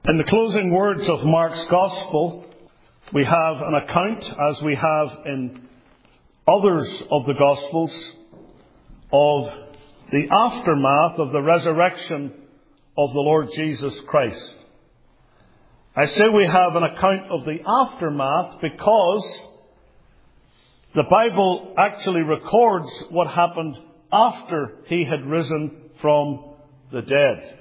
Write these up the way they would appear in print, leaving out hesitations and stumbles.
In the closing words of Mark's Gospel, we have an account, as we have in others of the Gospels, of the aftermath of the resurrection of the Lord Jesus Christ. I say we have an account of the aftermath because the Bible actually records what happened after he had risen from the dead.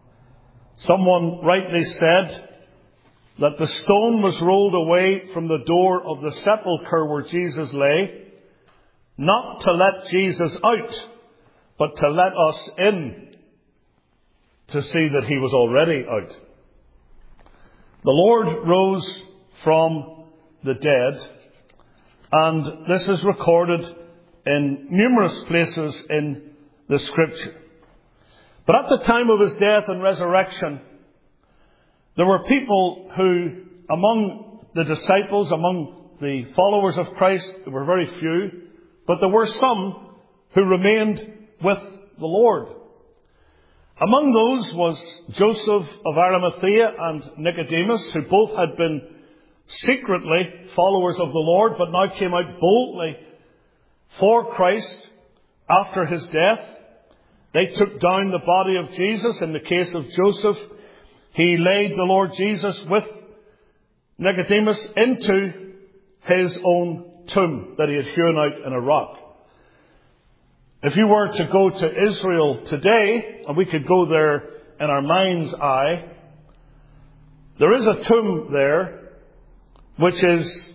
Someone rightly said that the stone was rolled away from the door of the sepulchre where Jesus lay, not to let Jesus out, but to let us in to see that he was already out. The Lord rose from the dead, and this is recorded in numerous places in the Scripture. But at the time of his death and resurrection, there were people who, among the disciples, among the followers of Christ, there were very few, but there were some who remained with the Lord. Among those was Joseph of Arimathea and Nicodemus, who both had been secretly followers of the Lord, but now came out boldly for Christ after his death. They took down the body of Jesus. In the case of Joseph, he laid the Lord Jesus with Nicodemus into his own tomb that he had hewn out in a rock. If you were to go to Israel today, and we could go there in our mind's eye, there is a tomb there which is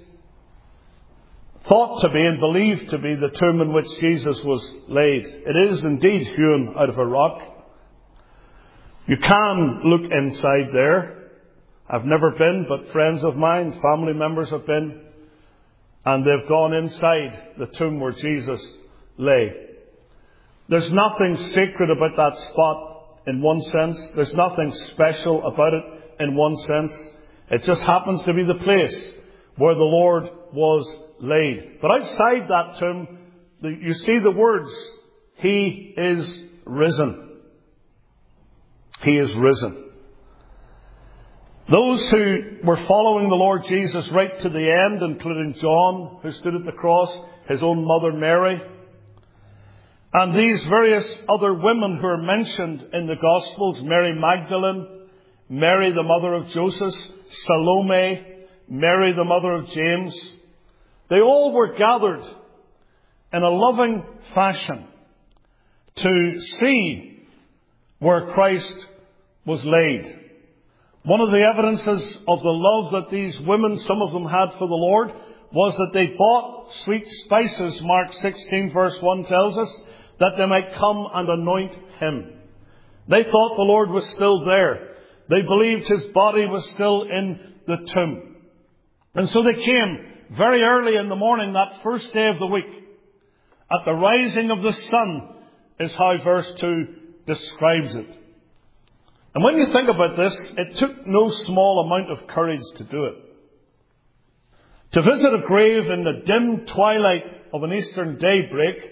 thought to be and believed to be the tomb in which Jesus was laid. It is indeed hewn out of a rock. You can look inside there. I've never been, but friends of mine, family members have been, and they've gone inside the tomb where Jesus lay. There's nothing sacred about that spot in one sense. There's nothing special about it in one sense. It just happens to be the place where the Lord was laid. But outside that tomb, you see the words, He is risen. He is risen. Those who were following the Lord Jesus right to the end, including John, who stood at the cross, his own mother Mary, and these various other women who are mentioned in the Gospels, Mary Magdalene, Mary the mother of Joseph, Salome, Mary the mother of James, they all were gathered in a loving fashion to see where Christ was laid. One of the evidences of the love that these women, some of them had for the Lord, was that they bought sweet spices. Mark 16 verse 1 tells us that they might come and anoint him. They thought the Lord was still there. They believed his body was still in the tomb. And so they came very early in the morning, that first day of the week. At the rising of the sun is how verse 2 describes it. And when you think about this, it took no small amount of courage to do it. To visit a grave in the dim twilight of an eastern daybreak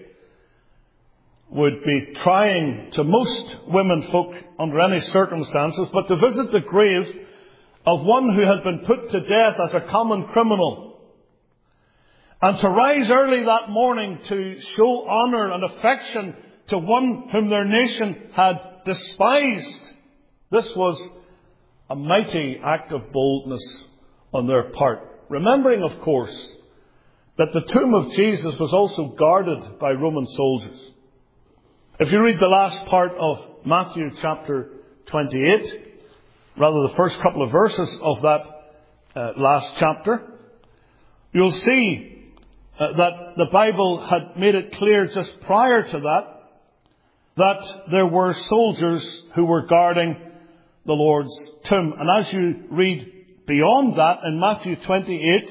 would be trying to most women folk under any circumstances, but to visit the grave of one who had been put to death as a common criminal, and to rise early that morning to show honour and affection to one whom their nation had despised, this was a mighty act of boldness on their part. Remembering, of course, that the tomb of Jesus was also guarded by Roman soldiers. If you read the last part of Matthew chapter 28, rather the first couple of verses of that last chapter, you'll see that the Bible had made it clear just prior to that there were soldiers who were guarding the Lord's tomb. And as you read beyond that in Matthew 28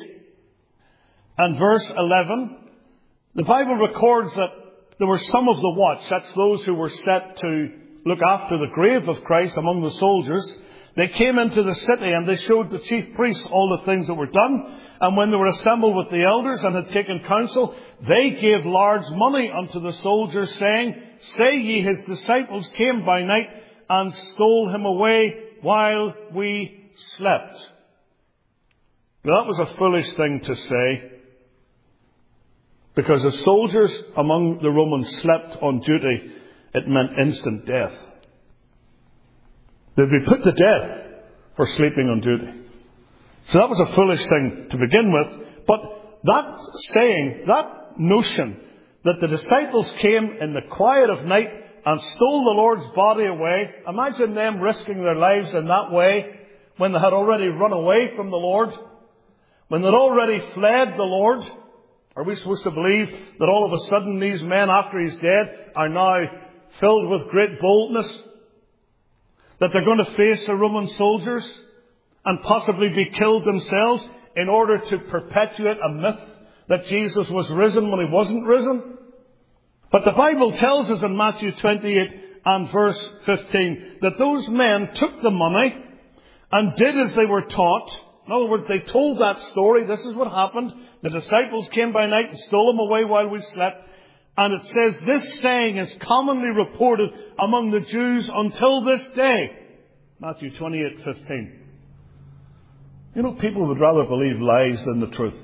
and verse 11, the Bible records that there were some of the watch, that's those who were set to look after the grave of Christ among the soldiers. They came into the city and they showed the chief priests all the things that were done. And when they were assembled with the elders and had taken counsel, they gave large money unto the soldiers, saying, Say ye, his disciples came by night and stole him away while we slept. Now, that was a foolish thing to say, because if soldiers among the Romans slept on duty, it meant instant death. They'd be put to death for sleeping on duty. So that was a foolish thing to begin with. But that saying, that notion that the disciples came in the quiet of night and stole the Lord's body away, imagine them risking their lives in that way when they had already run away from the Lord, when they'd already fled the Lord. Are we supposed to believe that all of a sudden these men, after he's dead, are now filled with great boldness? That they're going to face the Roman soldiers and possibly be killed themselves in order to perpetuate a myth that Jesus was risen when he wasn't risen? But the Bible tells us in Matthew 28 and verse 15 that those men took the money and did as they were taught. In other words, they told that story. This is what happened. The disciples came by night and stole them away while we slept. And it says this saying is commonly reported among the Jews until this day. Matthew 28:15. You know, people would rather believe lies than the truth.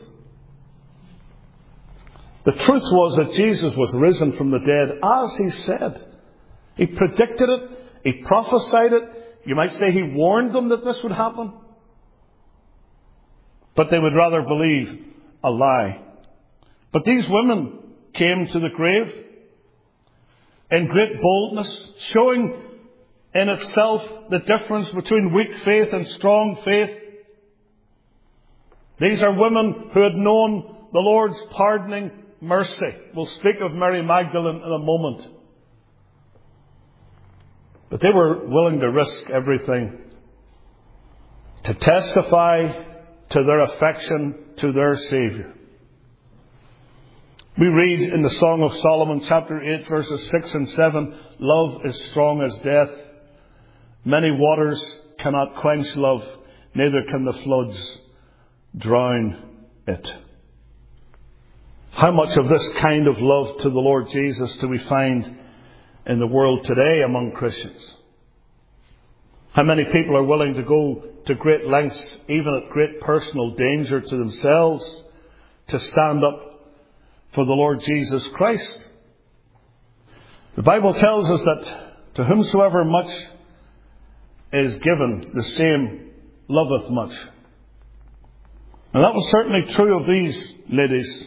The truth was that Jesus was risen from the dead, as he said. He predicted it. He prophesied it. You might say he warned them that this would happen. But they would rather believe a lie. But these women came to the grave in great boldness, showing in itself the difference between weak faith and strong faith. These are women who had known the Lord's pardoning mercy. We'll speak of Mary Magdalene in a moment. But they were willing to risk everything to testify to their affection to their Saviour. We read in the Song of Solomon, chapter 8, verses 6 and 7, love is strong as death. Many waters cannot quench love, neither can the floods drown it. How much of this kind of love to the Lord Jesus do we find in the world today among Christians? How many people are willing to go to great lengths, even at great personal danger to themselves, to stand up for the Lord Jesus Christ? The Bible tells us that to whomsoever much is given, the same loveth much. And that was certainly true of these ladies.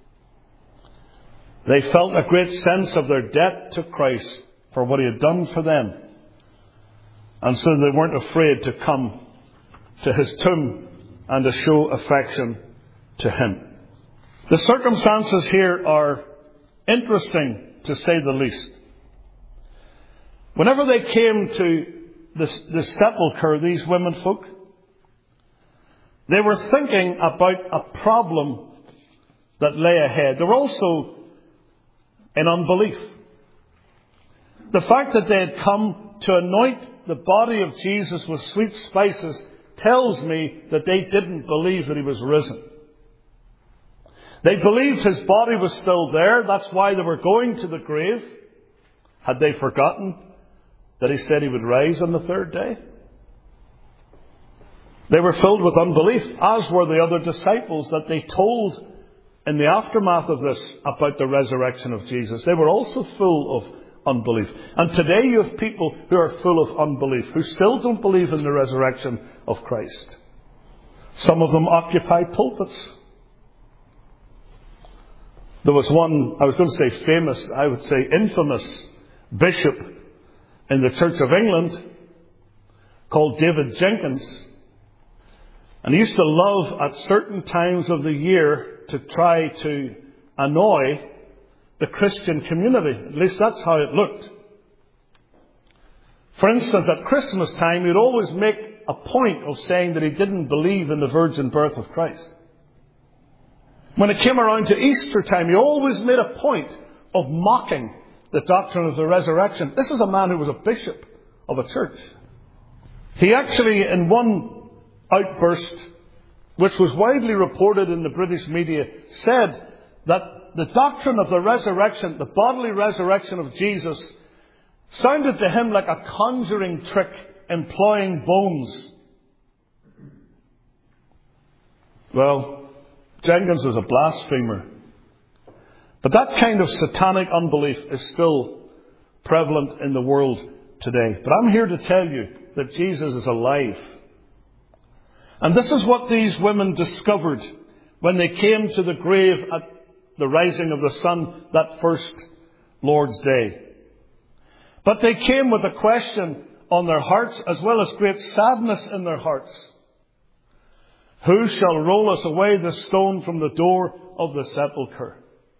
They felt a great sense of their debt to Christ for what he had done for them. And so they weren't afraid to come to his tomb and to show affection to him. The circumstances here are interesting, to say the least. Whenever they came to the sepulchre, these women folk, they were thinking about a problem that lay ahead. They were also in unbelief. The fact that they had come to anoint the body of Jesus with sweet spices tells me that they didn't believe that he was risen. They believed his body was still there. That's why they were going to the grave. Had they forgotten that he said he would rise on the third day? They were filled with unbelief, as were the other disciples that they told in the aftermath of this about the resurrection of Jesus. They were also full of unbelief. And today you have people who are full of unbelief, who still don't believe in the resurrection of Christ. Some of them occupy pulpits. There was one, I was going to say famous, I would say infamous bishop in the Church of England called David Jenkins. And he used to love at certain times of the year to try to annoy the Christian community. At least that's how it looked. For instance, at Christmas time, he'd always make a point of saying that he didn't believe in the virgin birth of Christ. When it came around to Easter time, he always made a point of mocking the doctrine of the resurrection. This is a man who was a bishop of a church. He actually, in one outburst, which was widely reported in the British media, said that the doctrine of the resurrection, the bodily resurrection of Jesus, sounded to him like a conjuring trick employing bones. Well, Jenkins was a blasphemer. But that kind of satanic unbelief is still prevalent in the world today. But I'm here to tell you that Jesus is alive. And this is what these women discovered when they came to the grave at the rising of the sun that first Lord's Day. But they came with a question on their hearts as well as great sadness in their hearts. Who shall roll us away the stone from the door of the sepulchre?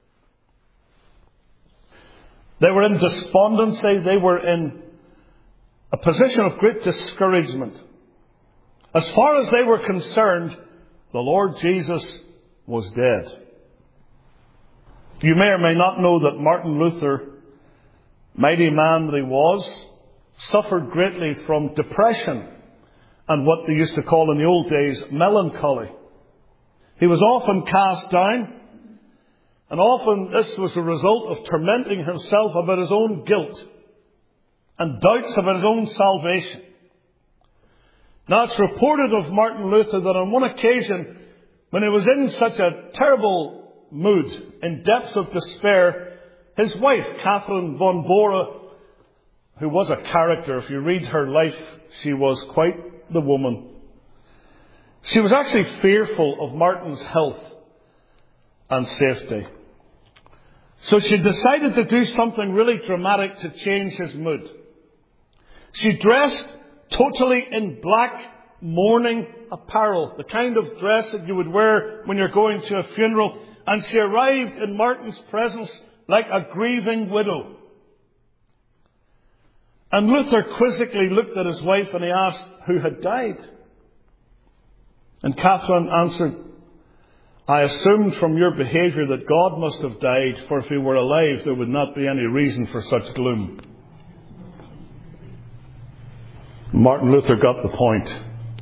They were in despondency. They were in a position of great discouragement. As far as they were concerned, the Lord Jesus was dead. You may or may not know that Martin Luther, mighty man that he was, suffered greatly from depression and what they used to call in the old days melancholy. He was often cast down, and often this was a result of tormenting himself about his own guilt and doubts about his own salvation. Now it's reported of Martin Luther that on one occasion, when he was in such a terrible mood, in depths of despair, his wife, Catherine von Bora, who was a character, if you read her life, she was quite the woman. She was actually fearful of Martin's health and safety. So she decided to do something really dramatic to change his mood. She dressed totally in black mourning apparel, the kind of dress that you would wear when you're going to a funeral, and she arrived in Martin's presence like a grieving widow. And Luther quizzically looked at his wife and he asked who had died. And Catherine answered, I assumed from your behaviour that God must have died, for if he were alive there would not be any reason for such gloom. Martin Luther got the point.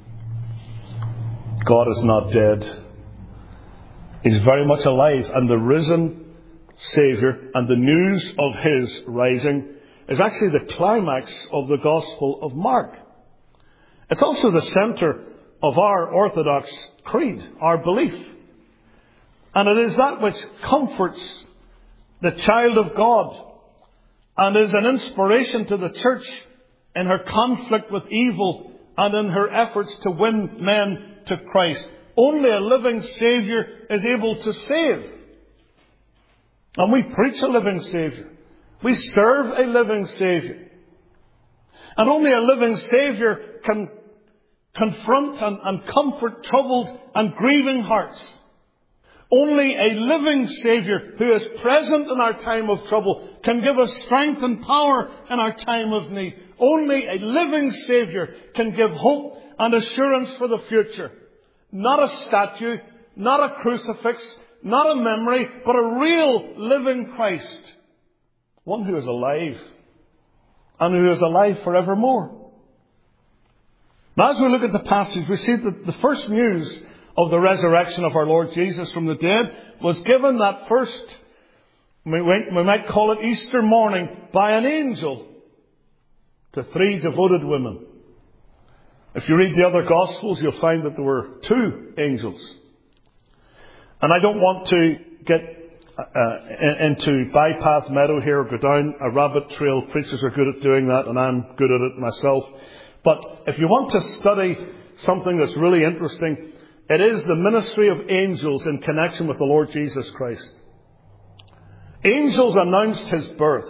God is not dead. He's very much alive, and the risen Saviour and the news of his rising is actually the climax of the Gospel of Mark. It's also the centre of our Orthodox creed, our belief. And it is that which comforts the child of God and is an inspiration to the church in her conflict with evil and in her efforts to win men to Christ. Only a living Saviour is able to save. And we preach a living Saviour. We serve a living Saviour. And only a living Saviour can confront and comfort troubled and grieving hearts. Only a living Saviour who is present in our time of trouble can give us strength and power in our time of need. Only a living Saviour can give hope and assurance for the future. Not a statue, not a crucifix, not a memory, but a real living Christ. One who is alive and who is alive forevermore. Now as we look at the passage, we see that the first news of the resurrection of our Lord Jesus from the dead was given that first, we might call it Easter morning, by an angel to 3 devoted women. If you read the other Gospels, you'll find that there were 2 angels. And I don't want to get into bypath meadow here or go down a rabbit trail. Preachers are good at doing that, and I'm good at it myself. But if you want to study something that's really interesting, it is the ministry of angels in connection with the Lord Jesus Christ. Angels announced his birth.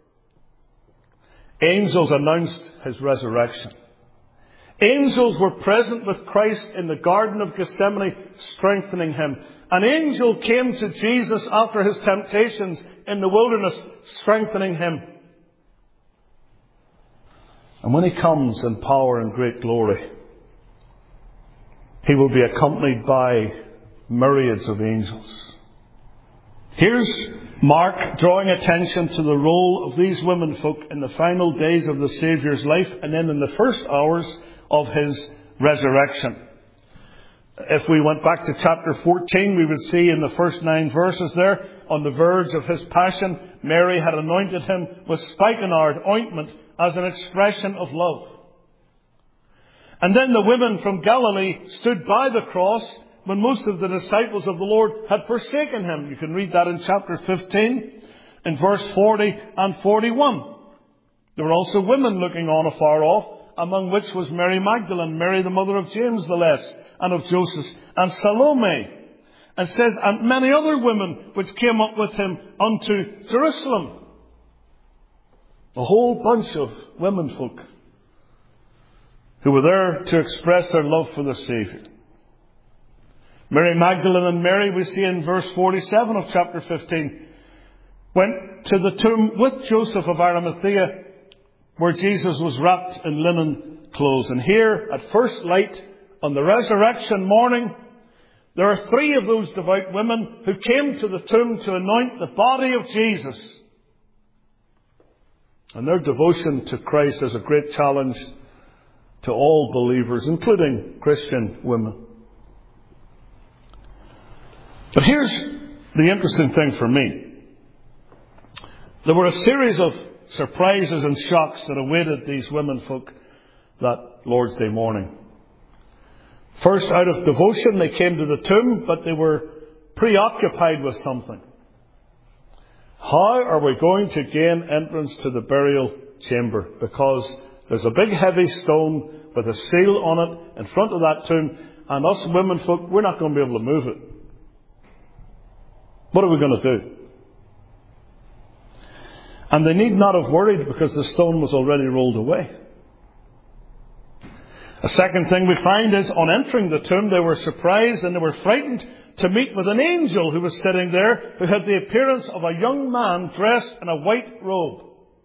Angels announced his resurrection. Angels were present with Christ in the Garden of Gethsemane, strengthening him. An angel came to Jesus after his temptations in the wilderness, strengthening him. And when he comes in power and great glory, he will be accompanied by myriads of angels. Here's Mark drawing attention to the role of these women folk in the final days of the Saviour's life and then in the first hours of his resurrection. If we went back to chapter 14, we would see in the first 9 verses there, on the verge of his passion, Mary had anointed him with spikenard ointment as an expression of love. And then the women from Galilee stood by the cross when most of the disciples of the Lord had forsaken him. You can read that in chapter 15, in verse 40 and 41. There were also women looking on afar off, among which was Mary Magdalene, Mary the mother of James the Less, and of Joseph, and Salome. And says, and many other women which came up with him unto Jerusalem. A whole bunch of women folk who were there to express their love for the Saviour. Mary Magdalene and Mary, we see in verse 47 of chapter 15, went to the tomb with Joseph of Arimathea, where Jesus was wrapped in linen clothes. And here, at first light, on the resurrection morning, there are 3 of those devout women who came to the tomb to anoint the body of Jesus. And their devotion to Christ is a great challenge to all believers, including Christian women. But here's the interesting thing for me. There were a series of surprises and shocks that awaited these women folk that Lord's Day morning. First, out of devotion, they came to the tomb, but they were preoccupied with something. How are we going to gain entrance to the burial chamber? Because there's a big heavy stone with a seal on it in front of that tomb, and us women folk, we're not going to be able to move it. What are we going to do? And they need not have worried, because the stone was already rolled away. A second thing we find is, on entering the tomb, they were surprised and they were frightened to meet with an angel who was sitting there, who had the appearance of a young man dressed in a white robe.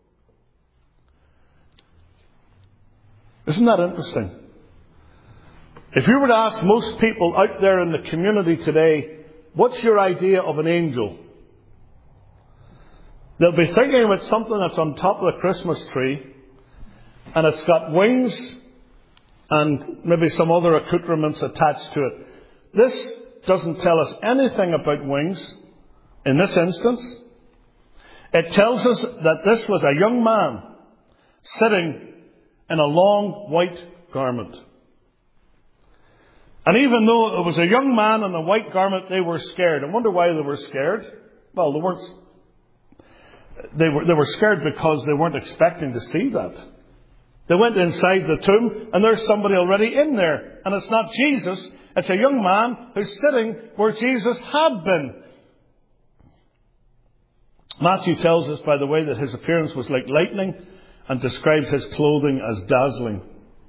Isn't that interesting? If you were to ask most people out there in the community today, what's your idea of an angel? They'll be thinking about something that's on top of the Christmas tree, and it's got wings and maybe some other accoutrements attached to it. This doesn't tell us anything about wings in this instance. It tells us that this was a young man sitting in a long white garment. And even though it was a young man in a white garment, they were scared. I wonder why they were scared. Well, they were scared because they weren't expecting to see that. They went inside the tomb, and there's somebody already in there. And it's not Jesus. It's a young man who's sitting where Jesus had been. Matthew tells us, by the way, that his appearance was like lightning, and describes his clothing as dazzling.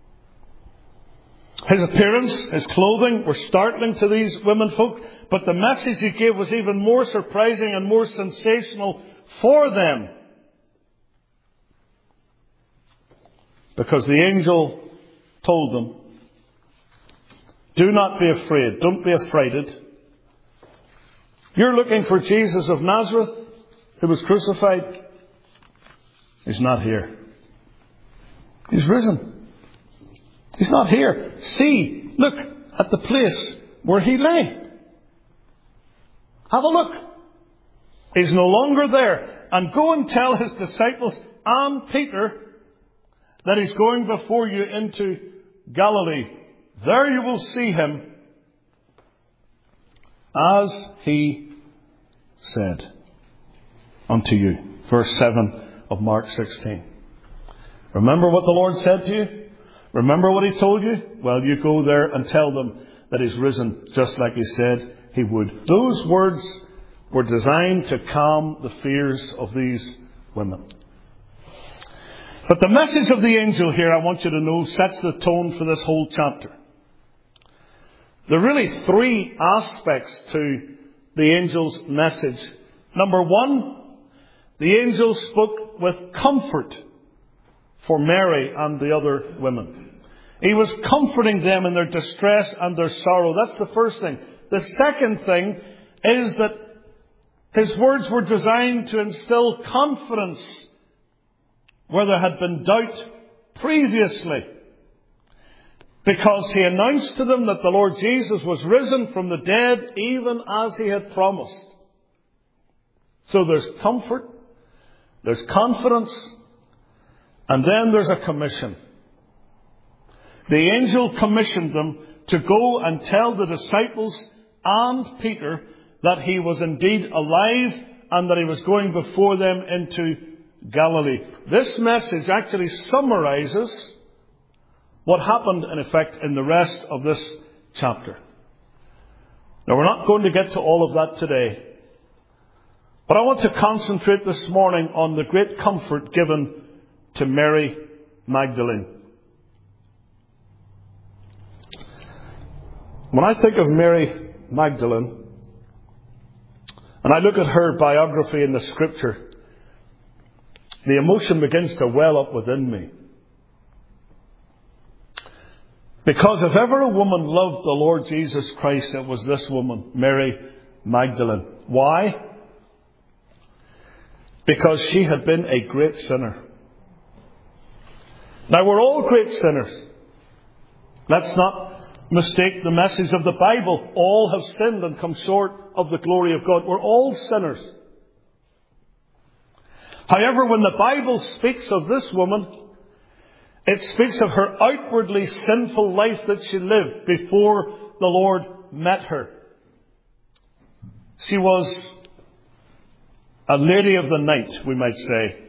His appearance, his clothing were startling to these women folk, but the message he gave was even more surprising and more sensational for them. Because the angel told them, do not be afraid. Don't be affrighted. You're looking for Jesus of Nazareth, who was crucified. He's not here. He's risen. He's not here. See, look at the place where he lay. Have a look. He's no longer there. And go and tell his disciples and Peter that he's going before you into Galilee. There you will see him, as he said unto you. Verse 7 of Mark 16. Remember what the Lord said to you? Remember what he told you? Well, you go there and tell them that he's risen just like he said he would. Those words were designed to calm the fears of these women. But the message of the angel here, I want you to know, sets the tone for this whole chapter. There are really 3 aspects to the angel's message. Number 1, the angel spoke with comfort for Mary and the other women. He was comforting them in their distress and their sorrow. That's the first thing. The second thing is that his words were designed to instill confidence where there had been doubt previously. Because he announced to them that the Lord Jesus was risen from the dead, even as he had promised. So there's comfort, there's confidence, and then there's a commission. the angel commissioned them to go and tell the disciples and Peter that he was indeed alive and that he was going before them into Galilee. This message actually summarizes what happened, in effect, in the rest of this chapter. Now, we're not going to get to all of that today, but I want to concentrate this morning on the great comfort given to Mary Magdalene. When I think of Mary Magdalene, and I look at her biography in the Scripture, the emotion begins to well up within me. Because if ever a woman loved the Lord Jesus Christ, it was this woman, Mary Magdalene. Why? Because she had been a great sinner. Now, we're all great sinners. Let's not mistake the message of the Bible. All have sinned and come short of the glory of God. We're all sinners. However, when the Bible speaks of this woman, it speaks of her outwardly sinful life that she lived before the Lord met her. She was a lady of the night, we might say.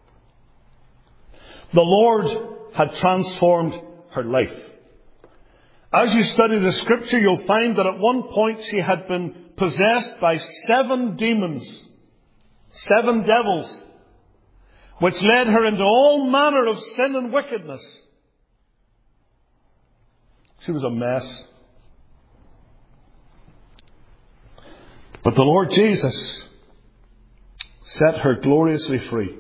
The Lord had transformed her life. As you study the Scripture, you'll find that at one point she had been possessed by 7 demons, 7 devils, which led her into all manner of sin and wickedness. She was a mess. But the Lord Jesus set her gloriously free.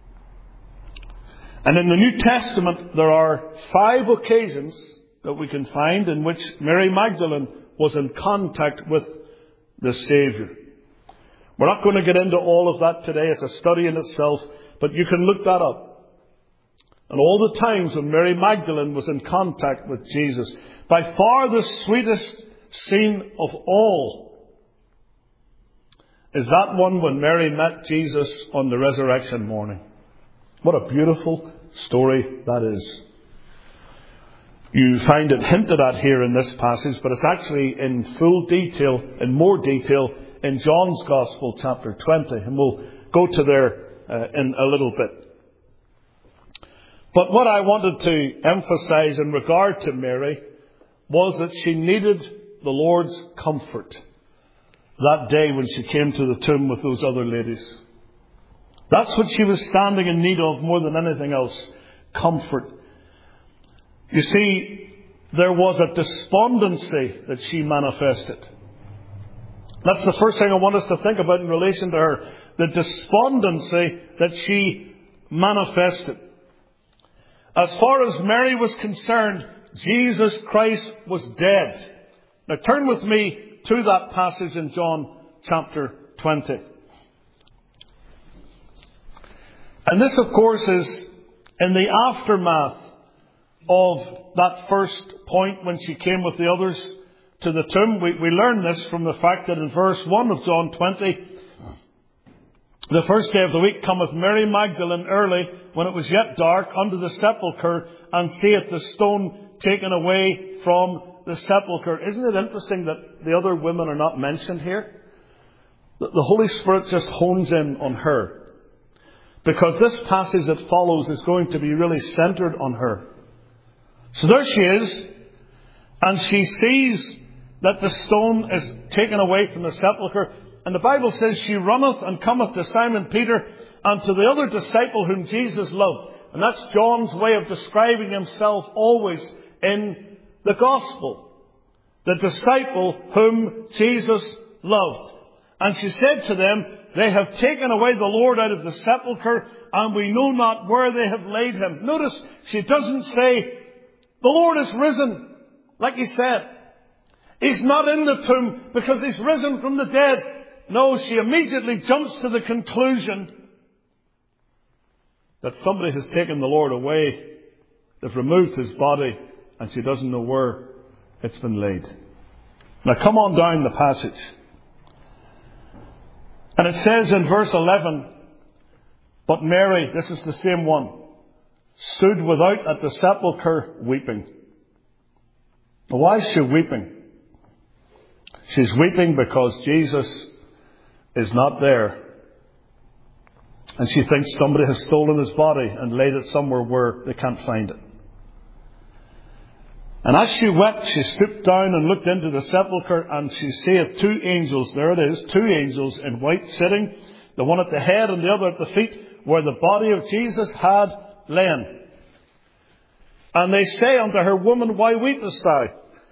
And in the New Testament, there are 5 occasions that we can find in which Mary Magdalene was in contact with the Savior. We're not going to get into all of that today. It's a study in itself. But you can look that up. And all the times when Mary Magdalene was in contact with Jesus. By far the sweetest scene of all is that one when Mary met Jesus on the resurrection morning. What a beautiful story that is. You find it hinted at here in this passage, but it's actually in full detail, in more detail, in John's Gospel, chapter 20. And we'll go to there in a little bit. But what I wanted to emphasize in regard to Mary was that she needed the Lord's comfort that day when she came to the tomb with those other ladies. That's what she was standing in need of more than anything else. Comfort. You see, there was a despondency that she manifested. That's the first thing I want us to think about in relation to her. The despondency that she manifested. As far as Mary was concerned, Jesus Christ was dead. Now turn with me to that passage in John chapter 20. And this, of course, is in the aftermath of that first point when she came with the others to the tomb. We learn this from the fact that in verse 1 of John 20, the first day of the week cometh Mary Magdalene early, when it was yet dark, unto the sepulchre, and seeth the stone taken away from the sepulchre. Isn't it interesting that the other women are not mentioned here? The Holy Spirit just hones in on her, because this passage that follows is going to be really centered on her. So there she is, and she sees that the stone is taken away from the sepulchre. And the Bible says she runneth and cometh to Simon Peter and to the other disciple whom Jesus loved. And that's John's way of describing himself always in the gospel. The disciple whom Jesus loved. And she said to them, they have taken away the Lord out of the sepulchre, and we know not where they have laid him. Notice, she doesn't say, the Lord is risen, like he said. He's not in the tomb because he's risen from the dead. No, she immediately jumps to the conclusion that somebody has taken the Lord away. They've removed his body, and she doesn't know where it's been laid. Now come on down the passage. And it says in verse 11, but Mary, this is the same one, stood without at the sepulchre weeping. But why is she weeping? She's weeping because Jesus is not there. And she thinks somebody has stolen his body and laid it somewhere where they can't find it. And as she wept, she stooped down and looked into the sepulchre, and she saith 2 angels, there it is, 2 angels in white sitting, the one at the head and the other at the feet, where the body of Jesus had lain. And they say unto her, Woman, why weepest thou?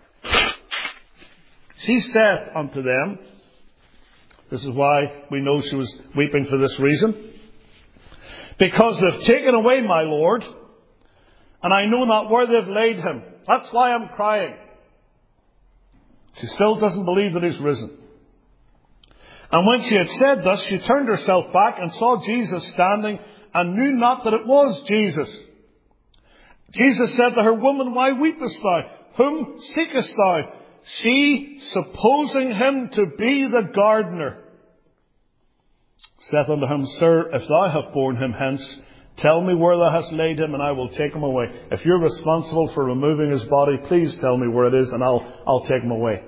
She saith unto them, this is why we know she was weeping for this reason, because they've taken away my Lord, and I know not where they've laid him. That's why I'm crying. She still doesn't believe that he's risen. And when she had said thus, she turned herself back and saw Jesus standing, and knew not that it was Jesus. Jesus said to her, Woman, why weepest thou? Whom seekest thou? She, supposing him to be the gardener, saith unto him, Sir, if thou have borne him hence, tell me where thou hast laid him, and I will take him away. If you're responsible for removing his body, please tell me where it is, and I'll take him away.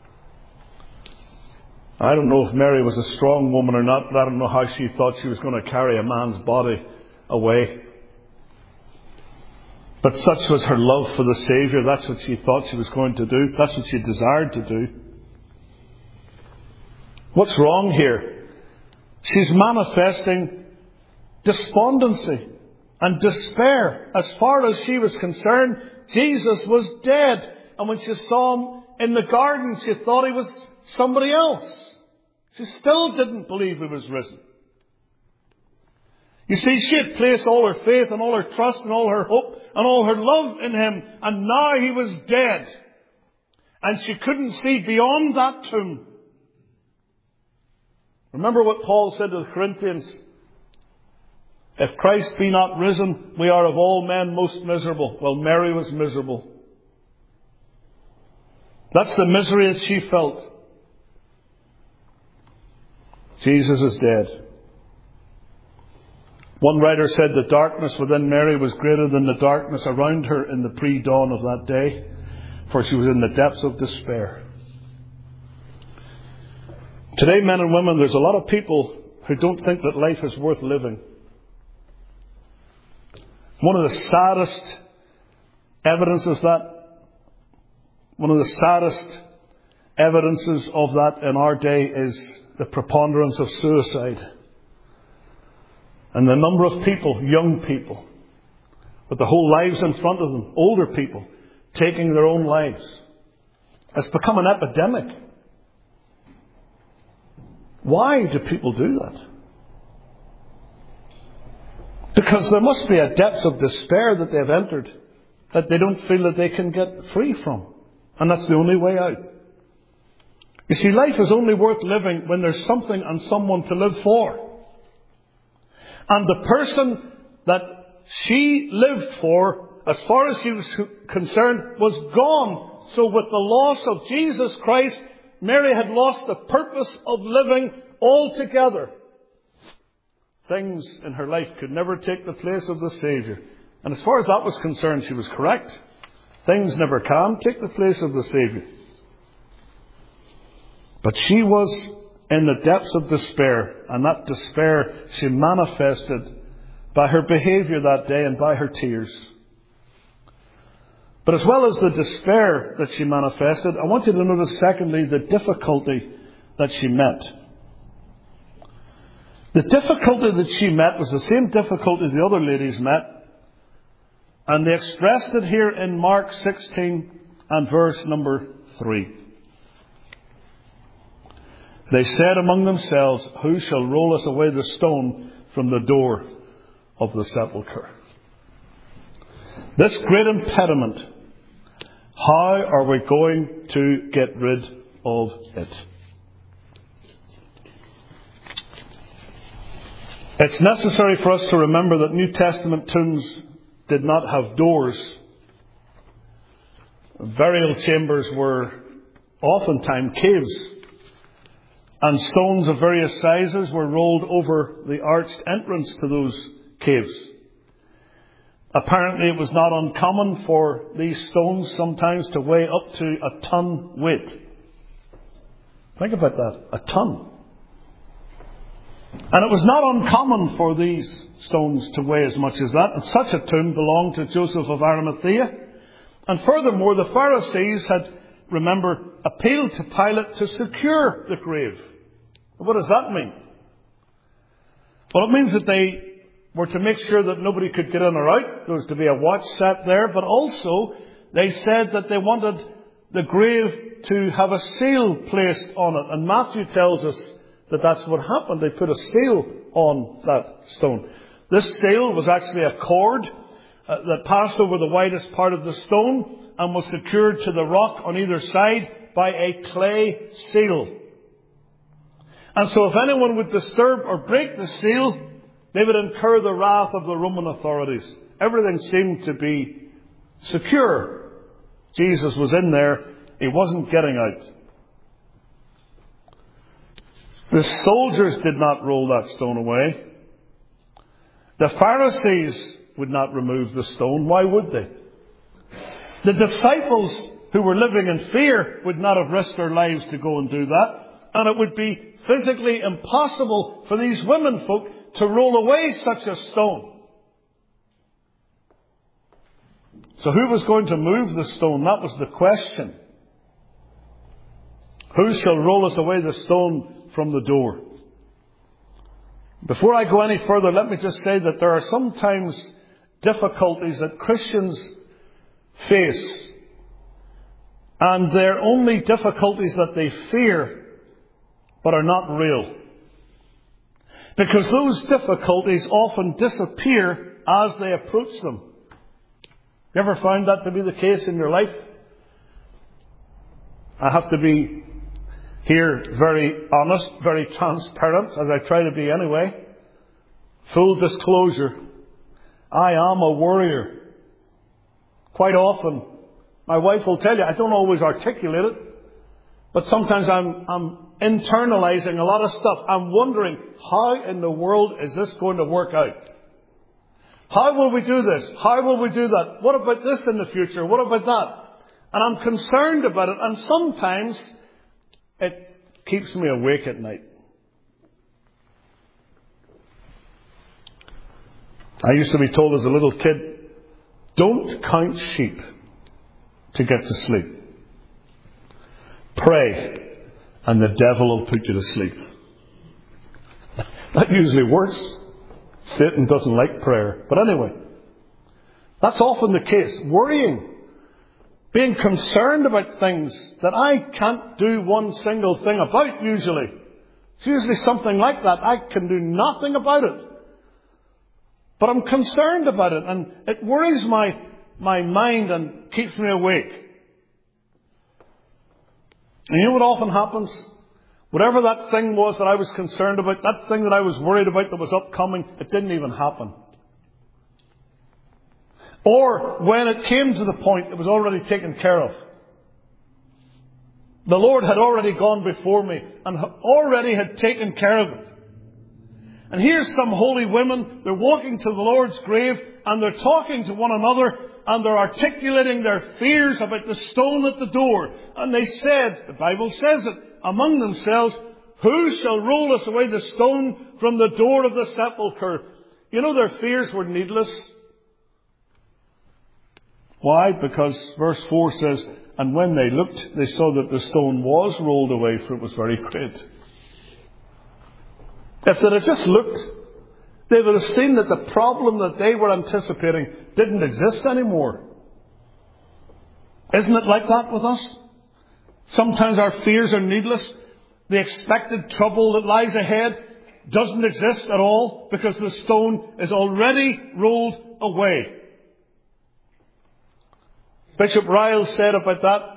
I don't know if Mary was a strong woman or not, but I don't know how she thought she was going to carry a man's body away. But such was her love for the Saviour. That's what she thought she was going to do. That's what she desired to do. What's wrong here? She's manifesting despondency and despair. As far as she was concerned, Jesus was dead. And when she saw him in the garden, she thought he was somebody else. She still didn't believe he was risen. You see, she had placed all her faith and all her trust and all her hope and all her love in him. And now he was dead. And she couldn't see beyond that tomb. Remember what Paul said to the Corinthians? If Christ be not risen, we are of all men most miserable. Well, Mary was miserable. That's the misery that she felt. Jesus is dead. One writer said the darkness within Mary was greater than the darkness around her in the pre-dawn of that day, for she was in the depths of despair. Today, men and women, there's a lot of people who don't think that life is worth living. One of the saddest evidences of that in our day is the preponderance of suicide. And the number of people, young people, with their whole lives in front of them, older people, taking their own lives. It's become an epidemic. Why do people do that? Because there must be a depth of despair that they've entered that they don't feel that they can get free from. And that's the only way out. You see, life is only worth living when there's something and someone to live for. And the person that she lived for, as far as she was concerned, was gone. So with the loss of Jesus Christ, Mary had lost the purpose of living altogether. Things in her life could never take the place of the Saviour. And as far as that was concerned, she was correct. Things never can take the place of the Saviour. But she was in the depths of despair, and that despair she manifested by her behaviour that day and by her tears. But as well as the despair that she manifested, I want you to notice secondly the difficulty that she met. The difficulty that she met was the same difficulty the other ladies met, and they expressed it here in Mark 16 and verse number 3. They said among themselves, Who shall roll us away the stone from the door of the sepulchre? This great impediment, how are we going to get rid of it? It's necessary for us to remember that New Testament tombs did not have doors. Burial chambers were oftentimes caves. And stones of various sizes were rolled over the arched entrance to those caves. Apparently it was not uncommon for these stones sometimes to weigh up to a ton weight. Think about that, a ton. And it was not uncommon for these stones to weigh as much as that. And such a tomb belonged to Joseph of Arimathea. And furthermore, the Pharisees had, remember, appealed to Pilate to secure the grave. What does that mean? Well, it means that they were to make sure that nobody could get in or out. There was to be a watch set there. But also, they said that they wanted the grave to have a seal placed on it. And Matthew tells us that that's what happened. They put a seal on that stone. This seal was actually a cord that passed over the widest part of the stone and was secured to the rock on either side by a clay seal. And so if anyone would disturb or break the seal, they would incur the wrath of the Roman authorities. Everything seemed to be secure. Jesus was in there. He wasn't getting out. The soldiers did not roll that stone away. The Pharisees would not remove the stone. Why would they? The disciples who were living in fear would not have risked their lives to go and do that. And it would be physically impossible for these women folk to roll away such a stone. So who was going to move the stone? That was the question. Who shall roll us away the stone from the door? Before I go any further, let me just say that there are sometimes difficulties that Christians face. And they're only difficulties that they fear, but are not real. Because those difficulties often disappear as they approach them. You ever found that to be the case in your life? I have to be here very honest, very transparent, as I try to be anyway. Full disclosure. I am a worrier. Quite often, my wife will tell you, I don't always articulate it, but sometimes I'm internalizing a lot of stuff. I'm wondering, how in the world is this going to work out? How will we do this? How will we do that? What about this in the future? What about that? And I'm concerned about it. And sometimes it keeps me awake at night. I used to be told as a little kid, don't count sheep to get to sleep. Pray, and the devil will put you to sleep. That usually works. Satan doesn't like prayer. But anyway, that's often the case. Worrying. Being concerned about things that I can't do one single thing about usually. It's usually something like that. I can do nothing about it. But I'm concerned about it, and it worries my mind and keeps me awake. And you know what often happens? Whatever that thing was that I was concerned about, that thing that I was worried about that was upcoming, it didn't even happen. Or when it came to the point, it was already taken care of. The Lord had already gone before me and already had taken care of it. And here's some holy women, they're walking to the Lord's grave and they're talking to one another and they're articulating their fears about the stone at the door. And they said, the Bible says it, among themselves, who shall roll us away the stone from the door of the sepulchre? You know, their fears were needless. Why? Because verse 4 says, and when they looked, they saw that the stone was rolled away, for it was very great. If they had just looked, they would have seen that the problem that they were anticipating didn't exist anymore. Isn't it like that with us? Sometimes our fears are needless. The expected trouble that lies ahead doesn't exist at all because the stone is already rolled away. Bishop Ryle said about that,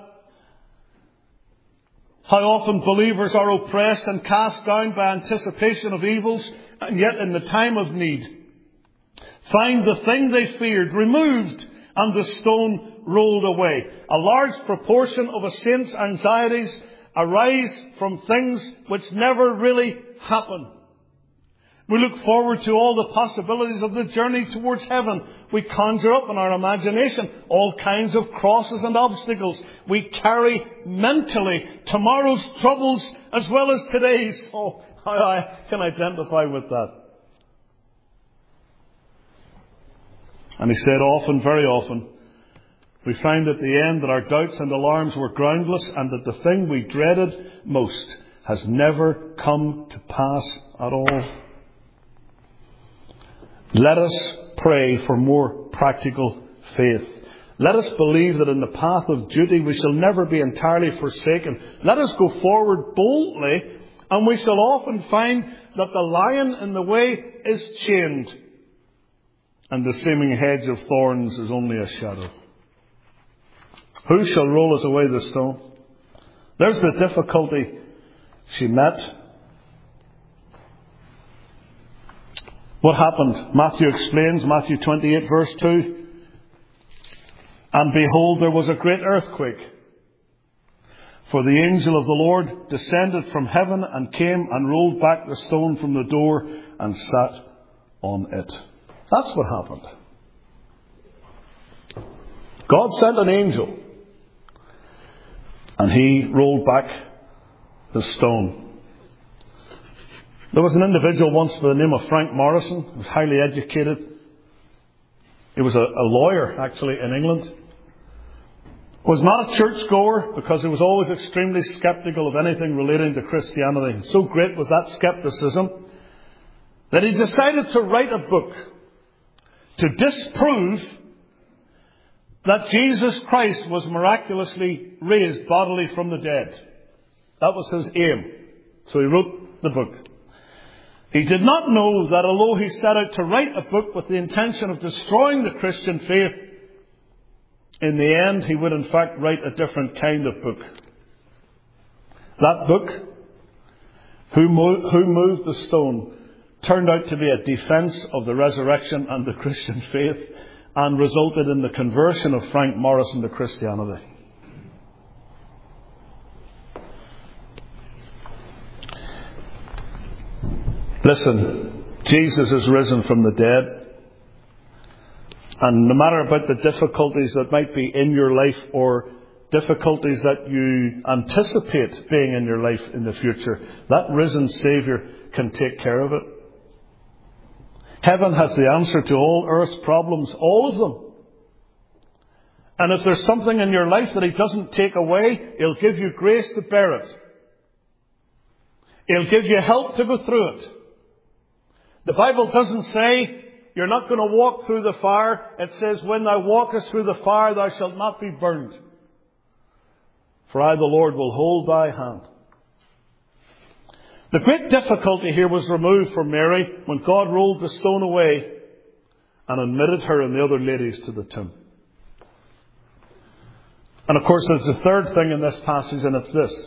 how often believers are oppressed and cast down by anticipation of evils, and yet in the time of need find the thing they feared removed and the stone rolled away. A large proportion of a saint's anxieties arise from things which never really happen. We look forward to all the possibilities of the journey towards heaven. We conjure up in our imagination all kinds of crosses and obstacles. We carry mentally tomorrow's troubles as well as today's. Oh, I can identify with that. And he said often, very often, we find at the end that our doubts and alarms were groundless and that the thing we dreaded most has never come to pass at all. Let us pray for more practical faith. Let us believe that in the path of duty we shall never be entirely forsaken. Let us go forward boldly, and we shall often find that the lion in the way is chained, and the seeming hedge of thorns is only a shadow. Who shall roll us away the stone? There's the difficulty she met. What happened? Matthew explains, Matthew 28 verse 2. And behold, there was a great earthquake. For the angel of the Lord descended from heaven and came and rolled back the stone from the door and sat on it. That's what happened. God sent an angel and he rolled back the stone. There was an individual once by the name of Frank Morrison, who was highly educated. He was a lawyer, actually, in England. Was not a churchgoer because he was always extremely skeptical of anything relating to Christianity. So great was that skepticism that he decided to write a book to disprove that Jesus Christ was miraculously raised bodily from the dead. That was his aim. So he wrote the book. He did not know that although he set out to write a book with the intention of destroying the Christian faith, in the end he would in fact write a different kind of book. That book, Who Moved the Stone, turned out to be a defense of the resurrection and the Christian faith, and resulted in the conversion of Frank Morrison to Christianity. Listen, Jesus is risen from the dead. And no matter about the difficulties that might be in your life or difficulties that you anticipate being in your life in the future, that risen Saviour can take care of it. Heaven has the answer to all earth's problems, all of them. And if there's something in your life that he doesn't take away, he'll give you grace to bear it. He'll give you help to go through it. The Bible doesn't say you're not going to walk through the fire. It says, when thou walkest through the fire, thou shalt not be burned. For I, the Lord, will hold thy hand. The great difficulty here was removed from Mary when God rolled the stone away and admitted her and the other ladies to the tomb. And of course, there's a third thing in this passage, and it's this.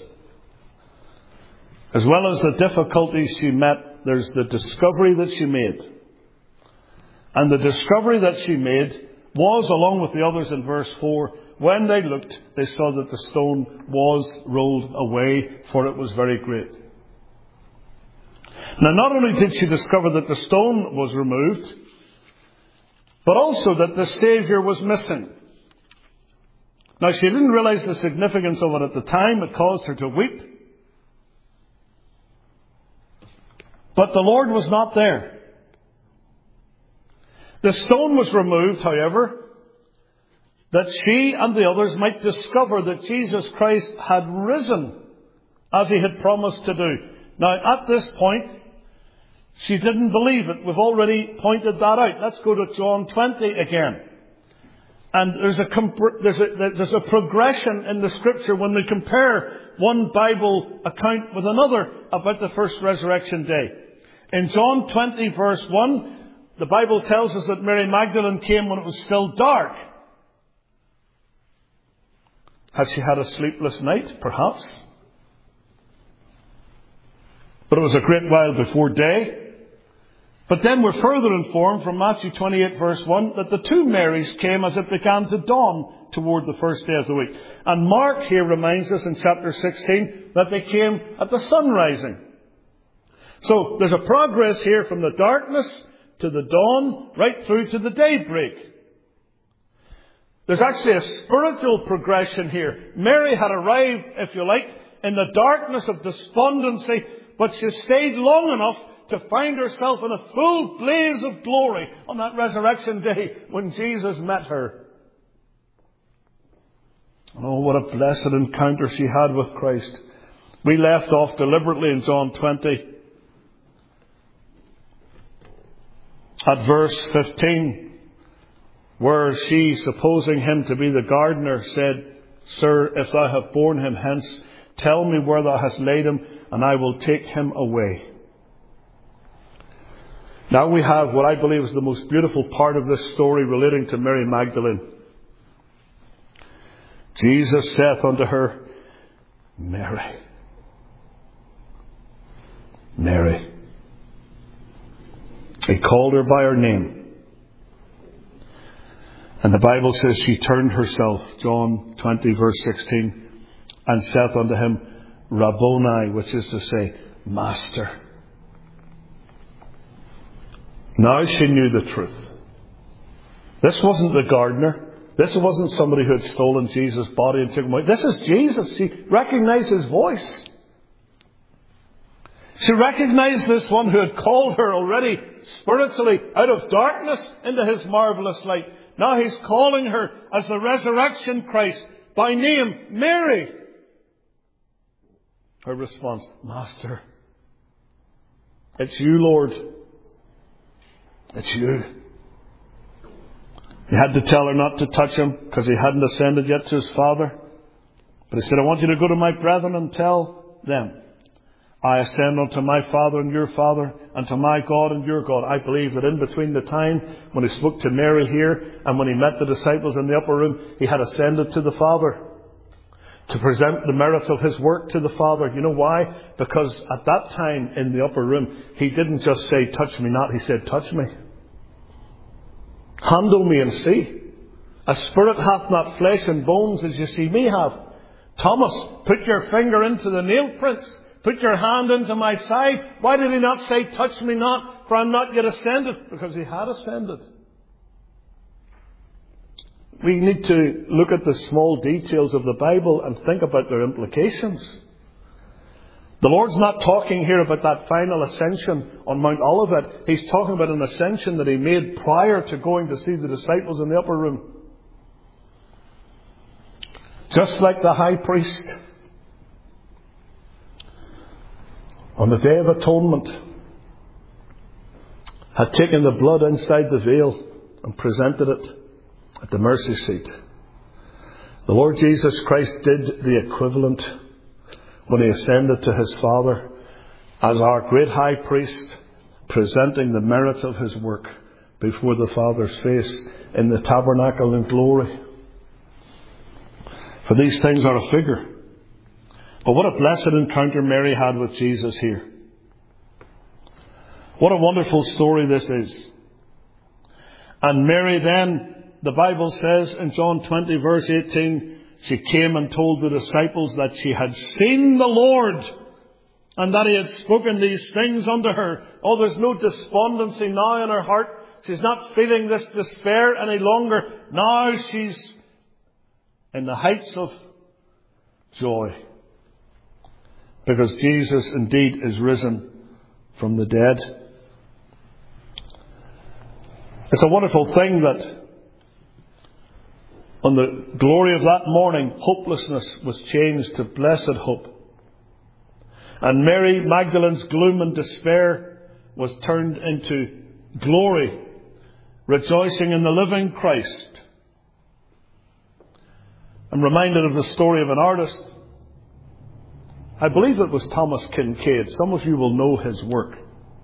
As well as the difficulties she met, there's the discovery that she made. And the discovery that she made was, along with the others in verse 4, when they looked, they saw that the stone was rolled away, for it was very great. Now, not only did she discover that the stone was removed, but also that the Saviour was missing. Now, she didn't realize the significance of it at the time. It caused her to weep. But the Lord was not there. The stone was removed, however, that she and the others might discover that Jesus Christ had risen as he had promised to do. Now, at this point, she didn't believe it. We've already pointed that out. Let's go to John 20 again. And there's a progression in the Scripture when we compare one Bible account with another about the first resurrection day. In John 20 verse 1, the Bible tells us that Mary Magdalene came when it was still dark. Had she had a sleepless night? Perhaps. But it was a great while before day. But then we're further informed from Matthew 28 verse 1 that the two Marys came as it began to dawn toward the first day of the week. And Mark here reminds us in chapter 16 that they came at the sun rising. So there's a progress here from the darkness to the dawn, right through to the daybreak. There's actually a spiritual progression here. Mary had arrived, if you like, in the darkness of despondency, but she stayed long enough to find herself in a full blaze of glory on that resurrection day when Jesus met her. Oh, what a blessed encounter she had with Christ. We left off deliberately in John 20 at verse 15, where she, supposing him to be the gardener, said, Sir, if thou have borne him hence, tell me where thou hast laid him, and I will take him away. Now we have what I believe is the most beautiful part of this story relating to Mary Magdalene. Jesus saith unto her, Mary. Mary. He called her by her name. And the Bible says she turned herself, John 20 verse 16, and saith unto him, Rabboni, which is to say, Master. Now she knew the truth. This wasn't the gardener. This wasn't somebody who had stolen Jesus' body and took him away. This is Jesus. She recognized his voice. She recognized this one who had called her already spiritually out of darkness into his marvelous light. Now he's calling her as the resurrection Christ by name, Mary. Her response, Master, it's you, Lord. It's you. He had to tell her not to touch him because he hadn't ascended yet to his Father. But he said, I want you to go to my brethren and tell them, I ascend unto my Father and your Father, and to my God and your God. I believe that in between the time when he spoke to Mary here and when he met the disciples in the upper room, he had ascended to the Father to present the merits of his work to the Father. You know why? Because at that time in the upper room, he didn't just say, touch me not. He said, touch me. Handle me and see. A spirit hath not flesh and bones as you see me have. Thomas, put your finger into the nail prints. Put your hand into my side. Why did he not say, touch me not, for I am not yet ascended? Because he had ascended. We need to look at the small details of the Bible and think about their implications. The Lord's not talking here about that final ascension on Mount Olivet. He's talking about an ascension that he made prior to going to see the disciples in the upper room. Just like the high priest, on the Day of Atonement, had taken the blood inside the veil and presented it at the mercy seat. The Lord Jesus Christ did the equivalent when he ascended to his Father as our great high priest, presenting the merits of his work before the Father's face in the tabernacle in glory. For these things are a figure. But what a blessed encounter Mary had with Jesus here. What a wonderful story this is. And Mary then, the Bible says in John 20 verse 18, she came and told the disciples that she had seen the Lord and that he had spoken these things unto her. Oh, there's no despondency now in her heart. She's not feeling this despair any longer. Now she's in the heights of joy. Because Jesus indeed is risen from the dead. It's a wonderful thing that on the glory of that morning, hopelessness was changed to blessed hope. And Mary Magdalene's gloom and despair was turned into glory, rejoicing in the living Christ. I'm reminded of the story of an artist. I believe it was Thomas Kincaid. Some of you will know his work.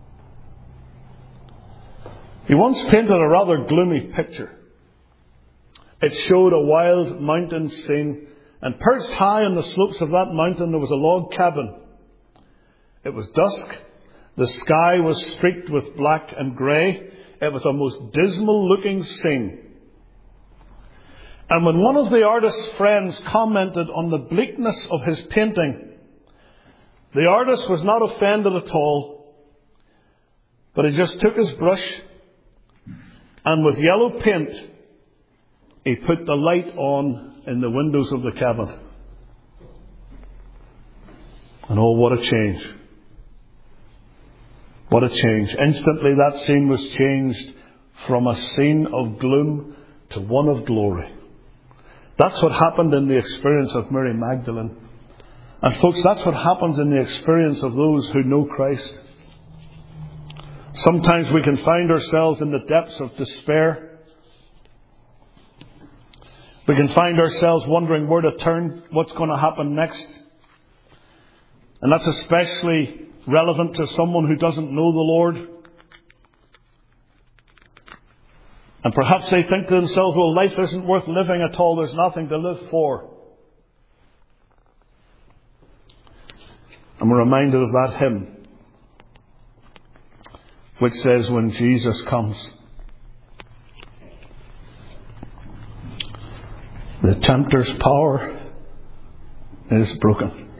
He once painted a rather gloomy picture. It showed a wild mountain scene, and perched high on the slopes of that mountain there was a log cabin. It was dusk. The sky was streaked with black and grey. It was a most dismal looking scene. And when one of the artist's friends commented on the bleakness of his painting, the artist was not offended at all. But he just took his brush and with yellow paint, he put the light on in the windows of the cabin. And oh, what a change. What a change. Instantly that scene was changed from a scene of gloom to one of glory. That's what happened in the experience of Mary Magdalene. And folks, that's what happens in the experience of those who know Christ. Sometimes we can find ourselves in the depths of despair. We can find ourselves wondering where to turn, what's going to happen next. And that's especially relevant to someone who doesn't know the Lord. And perhaps they think to themselves, well, life isn't worth living at all. There's nothing to live for. I'm reminded of that hymn which says, when Jesus comes, the tempter's power is broken.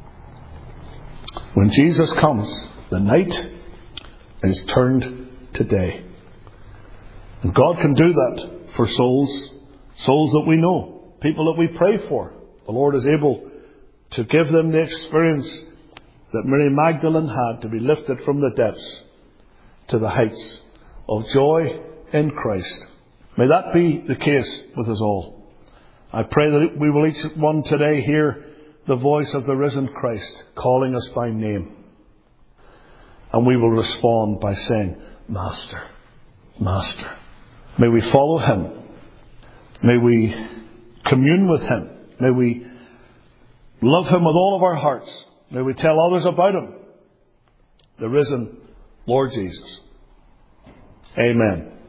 When Jesus comes, the night is turned to day. And God can do that for souls that we know, people that we pray for. The Lord is able to give them the experience that Mary Magdalene had, to be lifted from the depths to the heights of joy in Christ. May that be the case with us all. I pray that we will each one today hear the voice of the risen Christ calling us by name. And we will respond by saying, Master, Master. May we follow him. May we commune with him. May we love him with all of our hearts. May we tell others about him, the risen Lord Jesus. Amen.